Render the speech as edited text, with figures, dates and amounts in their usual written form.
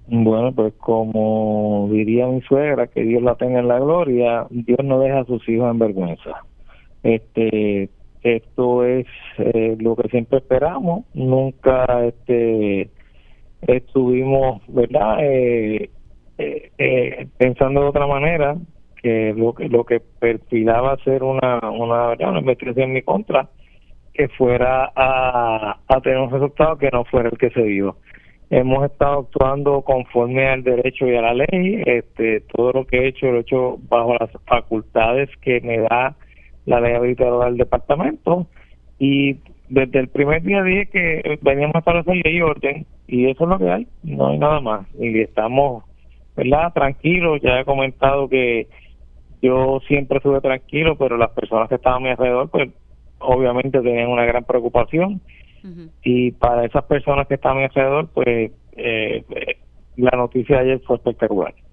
Bueno, pues como diría mi suegra, que Dios la tenga en la gloria, Dios no deja a sus hijos en vergüenza. Esto es lo que siempre esperamos. Nunca estuvimos, ¿verdad? Pensando de otra manera, que lo que perfilaba ser ¿verdad? Una investigación en mi contra, que fuera a tener un resultado que no fuera el que se dio. Hemos estado actuando conforme al derecho y a la ley. Todo lo que he hecho lo he hecho bajo las facultades que me da la ley habilitadora del departamento, y desde el primer día dije que veníamos a establecer ley y orden, y eso es lo que hay, no hay nada más, y estamos, ¿verdad?, tranquilos. Ya he comentado que yo siempre estuve tranquilo, pero las personas que estaban a mi alrededor, pues obviamente tenían una gran preocupación, Ujú. y para esas personas que estaban a mi alrededor, pues la noticia de ayer fue espectacular.